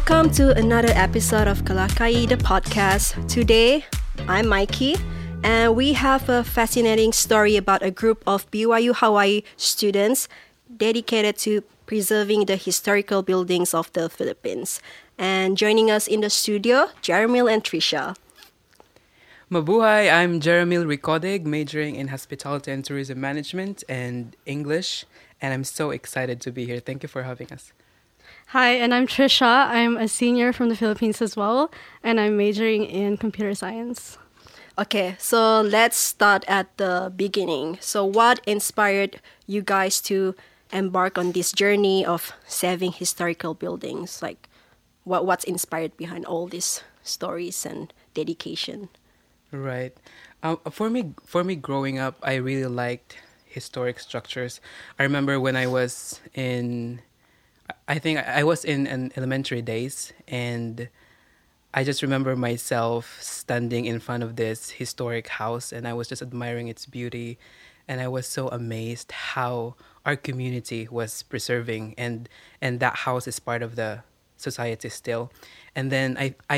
Welcome to another episode of Kalakai the podcast. Today, I'm Mikey, and we have a fascinating story about a group of BYU Hawaii students dedicated to preserving the historical buildings of the Philippines. And joining us in the studio, Jeremil and Trisha. Mabuhay, I'm Jeremil Ricodig, majoring in Hospitality and Tourism Management and English, and I'm so excited to be here. Thank you for having us. Hi, and I'm Trisha. I'm a senior from the Philippines as well, and I'm majoring in computer science. Okay, so let's start at the beginning. So what inspired you guys to embark on this journey of saving historical buildings? Like, what's inspired behind all these stories and dedication? Right. For me, growing up, I really liked historic structures. I remember when I was I think I was in an elementary days, and I just remember myself standing in front of this historic house, and I was just admiring its beauty, and I was so amazed how our community was preserving, and that house is part of the society still. And then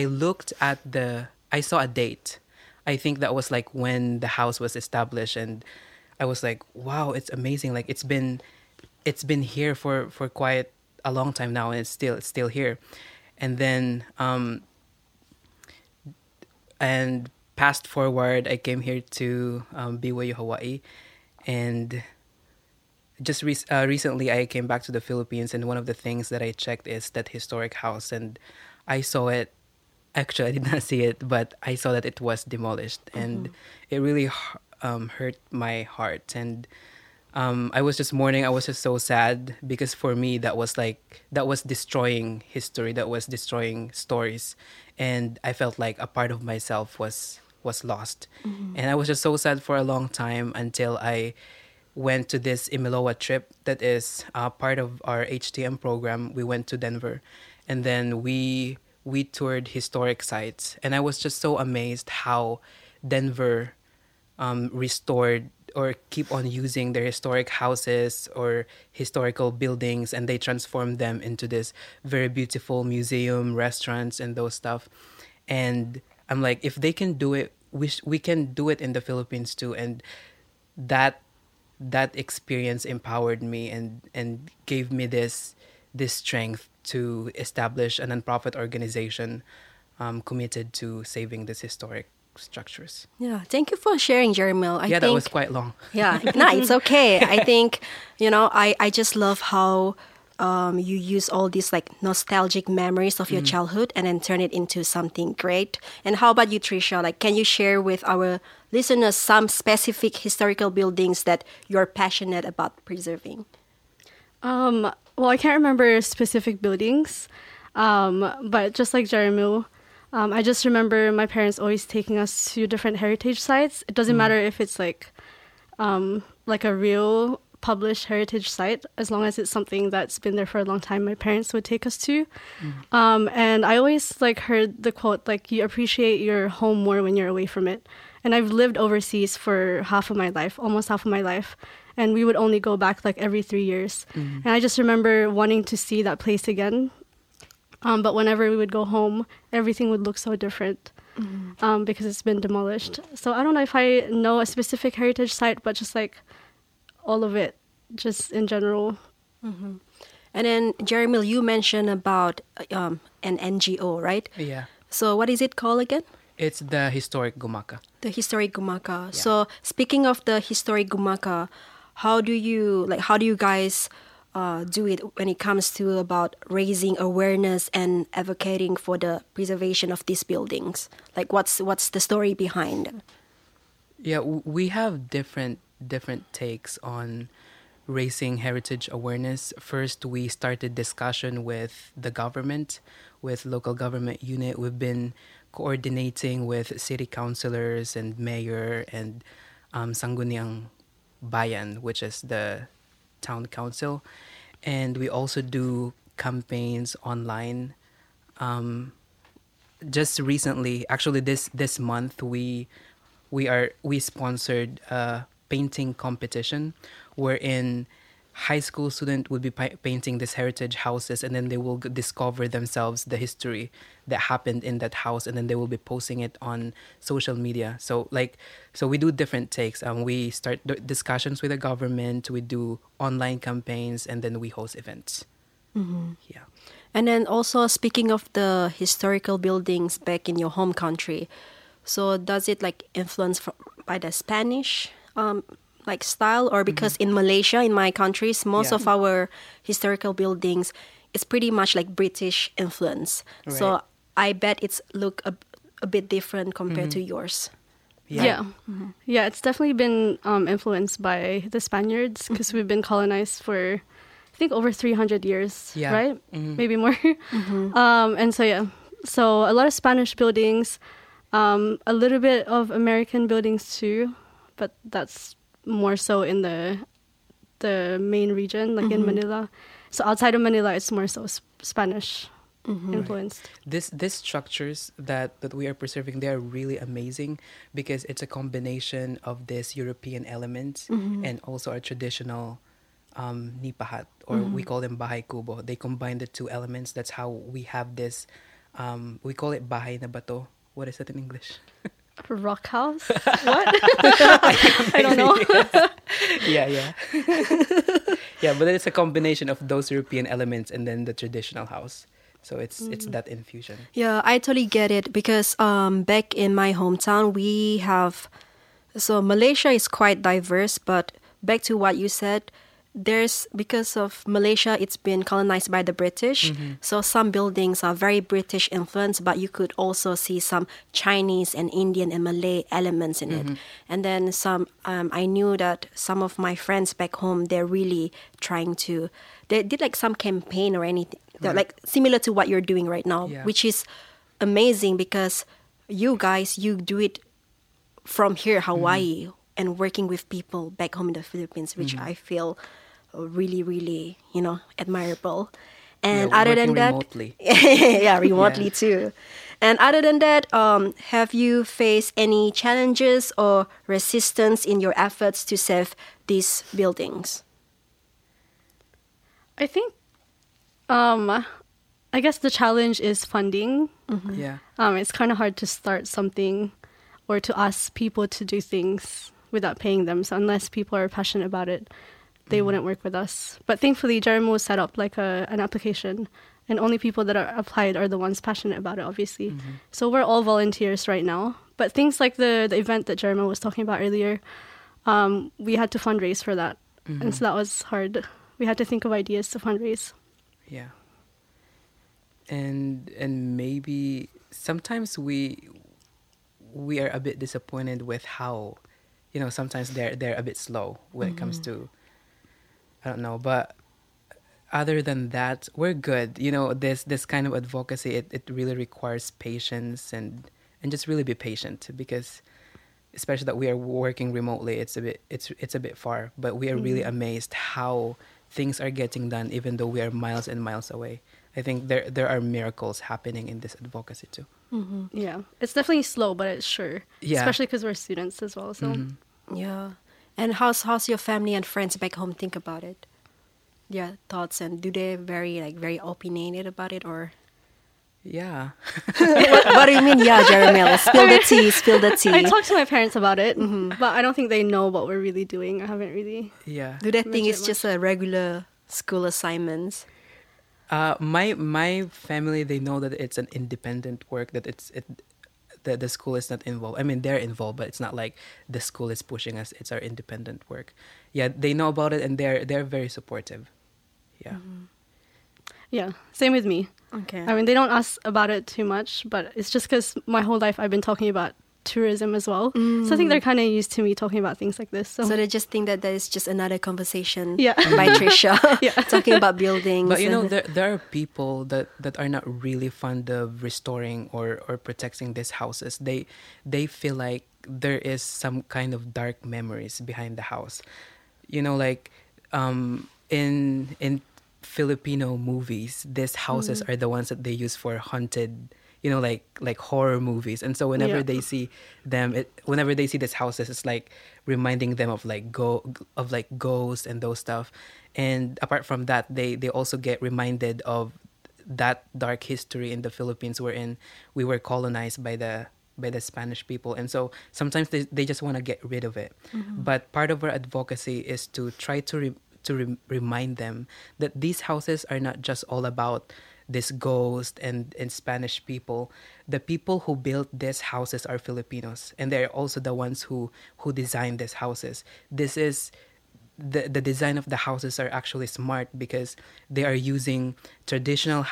I saw a date. I think that was like when the house was established, and I was like, wow, it's amazing. Like it's been here for quite a long time now, and it's still here. And then and fast forward, I came here to BYU Hawaii, and just recently I came back to the Philippines, and one of the things that I checked is that historic house, and I saw it. Actually, I did not see it, but I saw that it was demolished, and it really hurt my heart. And I was just mourning. I was just so sad because for me that was destroying history, that was destroying stories, and I felt like a part of myself was lost. And I was just so sad for a long time until I went to this Imiloa trip that is part of our HTM program. We went to Denver, and then we toured historic sites, and I was just so amazed how Denver restored or keep on using their historic houses or historical buildings, and they transformed them into this very beautiful museum, restaurants, and those stuff. And I'm like, if they can do it, we can do it in the Philippines too. And that experience empowered me and gave me this strength to establish a nonprofit organization committed to saving these historic structures. Yeah, thank you for sharing, Jeremil. I think that was quite long. Yeah, no, it's okay. I think, I just love how you use all these like nostalgic memories of your childhood and then turn it into something great. And how about you, Trisha? Like, can you share with our listeners some specific historical buildings that you're passionate about preserving? Well, I can't remember specific buildings, but just like Jeremy, I just remember my parents always taking us to different heritage sites. It doesn't matter if it's like a real published heritage site, as long as it's something that's been there for a long time, my parents would take us to. And I always heard the quote, you appreciate your home more when you're away from it. And I've lived overseas for almost half of my life. And we would only go back every 3 years. And I just remember wanting to see that place again. But whenever we would go home, everything would look so different because it's been demolished. So I don't know if I know a specific heritage site, but just all of it, just in general. And then, Jeremil, you mentioned about an NGO, right? Yeah. So what is it called again? It's the Historic Gumaka. The Historic Gumaka. Yeah. So speaking of the Historic Gumaka, how do you guys do it when it comes to about raising awareness and advocating for the preservation of these buildings? Like, what's the story behind? Yeah, we have different takes on raising heritage awareness. First, we started discussion with the government, with local government unit. We've been coordinating with city councilors and mayor and Sangguniang Bayan, which is the town council. And we also do campaigns online. Just recently, actually this month, we sponsored a painting competition wherein high school student would be painting these heritage houses, and then they will discover themselves the history that happened in that house, and then they will be posting it on social media. So we do different takes. We start discussions with the government, we do online campaigns, and then we host events. Yeah. And then also speaking of the historical buildings back in your home country, so does it like influence by the Spanish like style, or because in Malaysia, in my countries, most of our historical buildings, it's pretty much like British influence. Right. So I bet it's look a bit different compared to yours. Yeah. Yeah, it's definitely been influenced by the Spaniards because we've been colonized for, I think, over 300 years, Yeah. right? Maybe more. And so, yeah. So a lot of Spanish buildings, a little bit of American buildings too, but that's more so in the main region, like in Manila. So outside of Manila, it's more so Spanish influenced. These structures that we are preserving, they are really amazing because it's a combination of this European elements and also our traditional nipahat, or we call them bahay kubo. They combine the two elements. That's how we have this. We call it bahay na bato. What is that in English? Rock house? What? I don't know. Yeah. Yeah, but it's a combination of those European elements and then the traditional house. So it's that infusion. Yeah, I totally get it because back in my hometown, we have... So Malaysia is quite diverse, but back to what you said, because of Malaysia, it's been colonized by the British. So some buildings are very British influenced, but you could also see some Chinese and Indian and Malay elements in it. And then some, I knew that some of my friends back home, they're really trying to, they did like some campaign or anything, like similar to what you're doing right now, which is amazing because you guys, you do it from here, Hawaii, and working with people back home in the Philippines, which I feel really, really, admirable. And Yeah, other than working that, remotely. yeah, remotely too. And other than that, have you faced any challenges or resistance in your efforts to save these buildings? I think, I guess the challenge is funding. Yeah. It's kind of hard to start something or to ask people to do things without paying them. So unless people are passionate about it, they wouldn't work with us. But thankfully, Jeremo set up like an application, and only people that are applied are the ones passionate about it, obviously. So we're all volunteers right now. But things like the event that Jeremo was talking about earlier, we had to fundraise for that. And so that was hard. We had to think of ideas to fundraise. Yeah. And maybe sometimes we are a bit disappointed with how, sometimes they're a bit slow when it comes to, I don't know, but other than that, we're good. This kind of advocacy, it really requires patience and just really be patient, because especially that we are working remotely, it's a bit far, but we are really amazed how things are getting done even though we are miles and miles away. I think there are miracles happening in this advocacy too. Yeah, it's definitely slow, but it's sure. Yeah. Especially because we're students as well. So Yeah. And how's your family and friends back home think about it? Yeah, thoughts, and do they very opinionated about it, or? Yeah. What do you mean? Yeah, Jeremel, spill the tea. Spill the tea. I talked to my parents about it, but I don't think they know what we're really doing. I haven't really. Yeah. Do they think it's Mention it just a regular school assignments? My family, they know that it's an independent work, that that the school is not involved. I mean, they're involved, but it's not like the school is pushing us. It's our independent work. Yeah, they know about it, and they're very supportive. Yeah. Yeah, same with me. Okay. I mean, they don't ask about it too much, but it's just because my whole life I've been talking about tourism as well. So I think they're kind of used to me talking about things like this. So So they just think that is just another conversation Yeah. by Trisha Yeah. talking about buildings. But and- there are people that are not really fond of restoring or protecting these houses. They feel like there is some kind of dark memories behind the house. Like in Filipino movies, these houses are the ones that they use for haunted like horror movies. And so whenever Yeah. they see them, whenever they see these houses, it's like reminding them of like ghosts and those stuff. And apart from that, they also get reminded of that dark history in the Philippines, wherein we were colonized by the Spanish people. And so sometimes they just want to get rid of it. But part of our advocacy is to try to remind them that these houses are not just all about this ghost and Spanish people. The people who built these houses are Filipinos, and they're also the ones who designed these houses. This is the design of the houses are actually smart because they are using traditional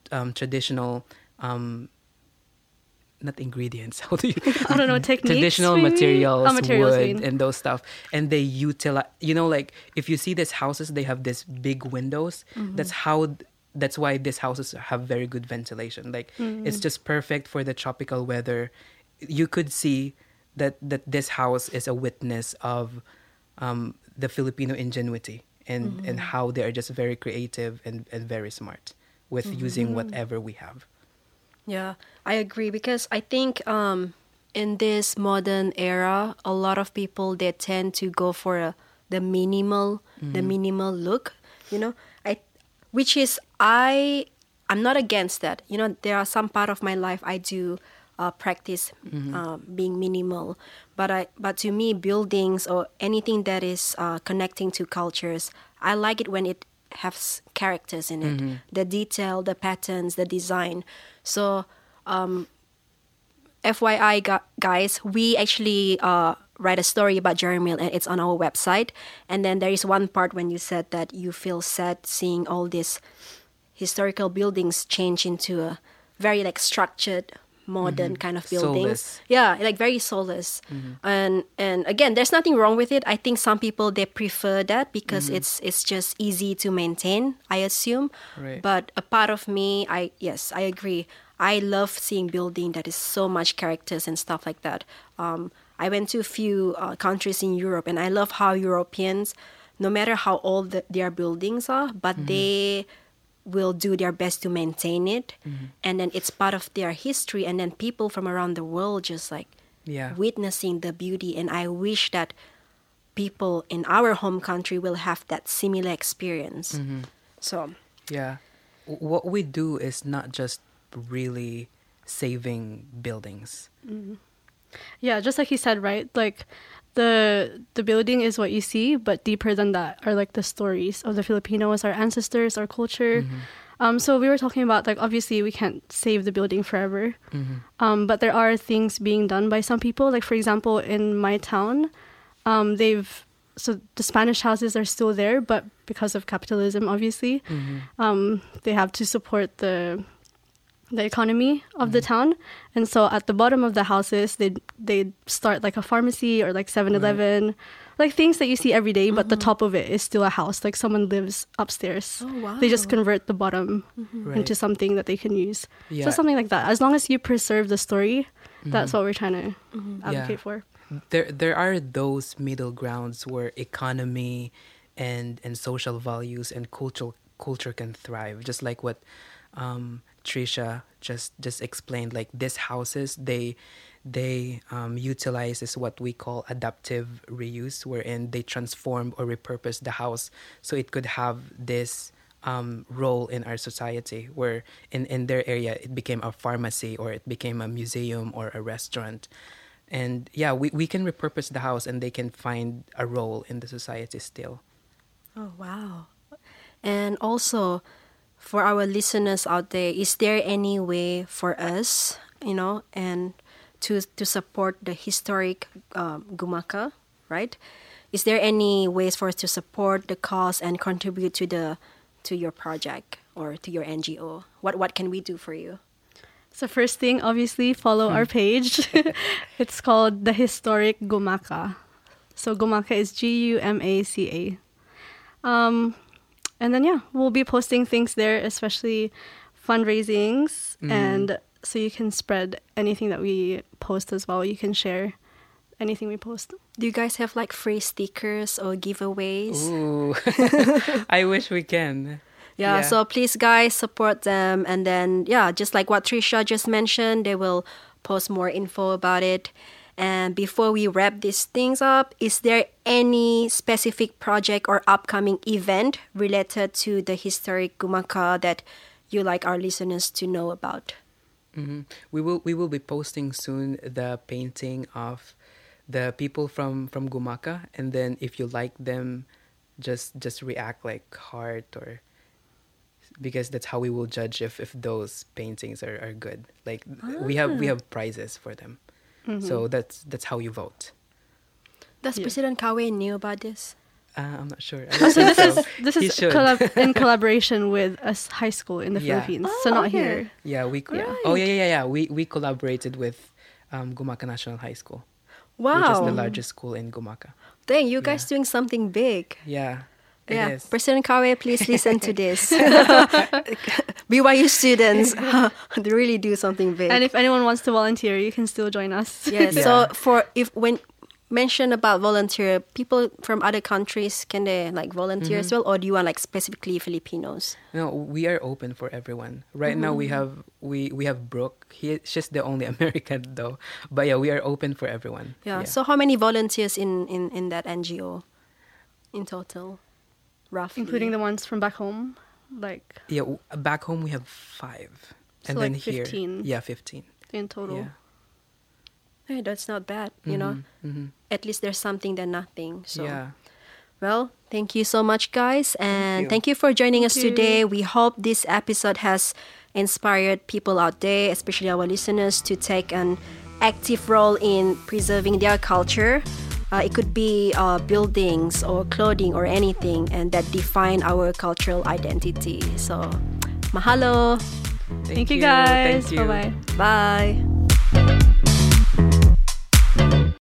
not ingredients. How do you? I don't know, techniques. Traditional maybe? materials, Oh, materials, I wood, mean. and those stuff. And they utilize, like if you see these houses, they have these big windows. That's why these houses have very good ventilation. Like it's just perfect for the tropical weather. You could see that this house is a witness of the Filipino ingenuity and how they are just very creative and very smart with using whatever we have. Yeah, I agree because I think in this modern era, a lot of people they tend to go for the minimal look, which is I'm not against that. There are some part of my life I do practice being minimal, but to me, buildings or anything that is connecting to cultures, I like it when it has characters in it, the detail, the patterns, the design. So, FYI, guys, we actually write a story about Jerry Mill, and it's on our website. And then there is one part when you said that you feel sad seeing all these historical buildings change into a very like structured, modern kind of buildings. Soulless. Yeah, like very soulless. And again, there's nothing wrong with it. I think some people they prefer that because it's just easy to maintain, I assume. Right. But a part of me, I agree. I love seeing building that is so much characters and stuff like that. I went to a few countries in Europe, and I love how Europeans, no matter how old their buildings are, but they will do their best to maintain it. And then it's part of their history, and then people from around the world just like witnessing the beauty. And I wish that people in our home country will have that similar experience. So Yeah. What we do is not just really saving buildings. Yeah, just like he said, right? Like the building is what you see, but deeper than that are like the stories of the Filipinos, our ancestors, our culture. So we were talking about like obviously we can't save the building forever, but there are things being done by some people. Like for example, in my town, so the Spanish houses are still there, but because of capitalism, obviously, they have to support the economy of the town. And so at the bottom of the houses, they start like a pharmacy or like 7-Eleven, like things that you see every day, but the top of it is still a house. Like someone lives upstairs. Oh, wow. They just convert the bottom into something that they can use. So something like that. As long as you preserve the story, that's what we're trying to advocate for. There are those middle grounds where economy and social values and culture can thrive, just like what Trisha just explained. Like these houses, they utilize is what we call adaptive reuse, wherein they transform or repurpose the house so it could have this role in our society, where in their area it became a pharmacy or it became a museum or a restaurant. And yeah, we can repurpose the house and they can find a role in the society still. Oh, wow. And also, for our listeners out there, is there any way for us, and to support the historic Gumaka, right? Is there any ways for us to support the cause and contribute to your project or to your NGO? What can we do for you? So first thing, obviously, follow our page. It's called The Historic Gumaka. So Gumaka is Gumaca. And then, we'll be posting things there, especially fundraisings. And so you can spread anything that we post as well. You can share anything we post. Do you guys have like free stickers or giveaways? Ooh, I wish we can. Yeah, so please guys support them, and then just like what Trisha just mentioned, they will post more info about it. And before we wrap these things up, is there any specific project or upcoming event related to the historic Gumaka that you like our listeners to know about? We will be posting soon the painting of the people from Gumaka, and then if you like them, just react like heart, or because that's how we will judge if those paintings are good. Like we have prizes for them, so that's how you vote. Does President Kawe knew about this? I'm not sure. So this is in collaboration with a high school in the Philippines. So not here. Yeah, we collaborated with Gumaka National High School. Wow. Which is the largest school in Gumaka. Dang, you guys doing something big. Yeah. It is. President Kawe, please listen to this. BYU students, they really do something big. And if anyone wants to volunteer, you can still join us. Yeah. So when mention about volunteer, people from other countries, can they like volunteer as well, or do you want like specifically Filipinos? No, we are open for everyone. Right now we have Brooke. She's the only American though, but we are open for everyone. Yeah. So how many volunteers in that NGO in total, roughly, including the ones from back home? Like back home we have 5, so and like then here 15. 15 in total. Yeah. Hey, that's not bad, you know. At least there's something than nothing. So, well, thank you so much, guys. And thank you for joining us today. We hope this episode has inspired people out there, especially our listeners, to take an active role in preserving their culture. It could be buildings or clothing or anything, and that define our cultural identity. So, mahalo. Thank you guys. Thank you. Bye-bye. Bye.